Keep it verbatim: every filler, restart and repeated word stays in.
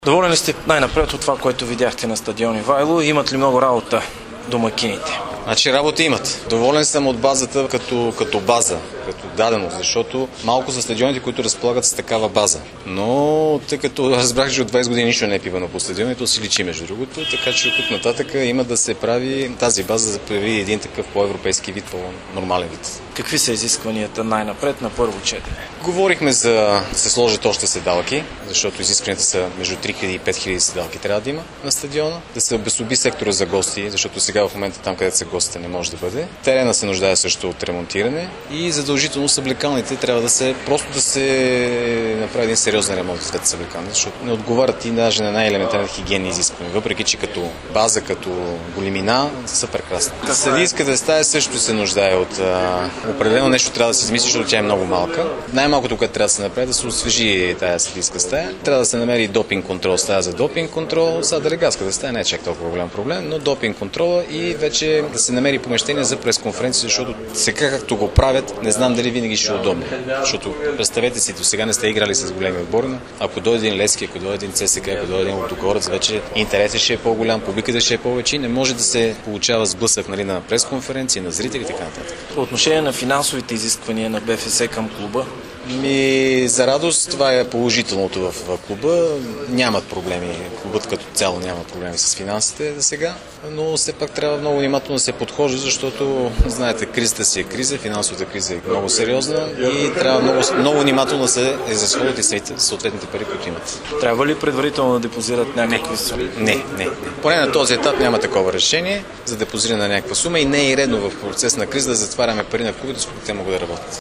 Доволен ли сте най-напред от това, което видяхте на стадион Ивайло? Имат ли много работа домакините? Значи работа имат. Доволен съм от базата като, като база, като даденост, защото малко са стадионите, които разполагат с такава база. Но тъй като разбрах, че от двайсет години нищо не е пивано по стадионите, то си личи между другото, така че от тук нататък има да се прави тази база, за да прави един такъв по-европейски вид, по-нормален вид. Какви са изискванията най-напред на първо четене? Говорихме за да се сложат още седалки, защото изискванията са между три хиляди и пет хиляди седалки трябва да има на стадиона. Да се обособи сектора за гости, защото сега в момента там, където са гостите, не може да бъде. Терена се нуждае също от ремонтиране и задължително съблекалните трябва да се просто да се направи един сериозен ремонт с двете съблекални, защото не отговарят и даже на най-елементарни хигиенни изисквания, въпреки че като база, като големина са прекрасни. Съдийската стая също се нуждае от а, определено нещо трябва да се измисли, защото тя е много малка. Най-малкото, което трябва да се направи, да се освежи тая съдийска стая. Трябва да се намери допинг контрол, стая за допинг контрол. Сега делегаската стая не е чак толкова голям проблем, но допинг контрола и вече да се намери помещение за пресконференция, защото сега както го правят, не знам дали винаги ще е удобно. Защото представете си, до сега не сте играли с големи отбори, но ако дойде един Левски, ако дойде един ЦСКА, ако дойде един Лудогорец, вече интересът ще е по-голям, публиката ще е повече и не може да се получава сблъсък, нали, на пресконференции, на зрители и така нататък. По отношение на финансовите изисквания на БФС към клуба? Ми, за радост, това е положителното в, в клуба. Нямат проблеми. Клубът като цяло няма проблеми с финансите за сега, но все пак трябва много внимателно да се подхожда, защото, знаете, кризата си е криза, финансовата криза е много сериозна и трябва много, много внимателно да се изразходват и съответните пари, които имат. Трябва ли предварително да депозират някакви суми? Не, не, не. Поне на този етап няма такова решение за депозиране на някаква сума и не е и редно в процес на криза да затваряме пари на клубите, с които те могат да работят.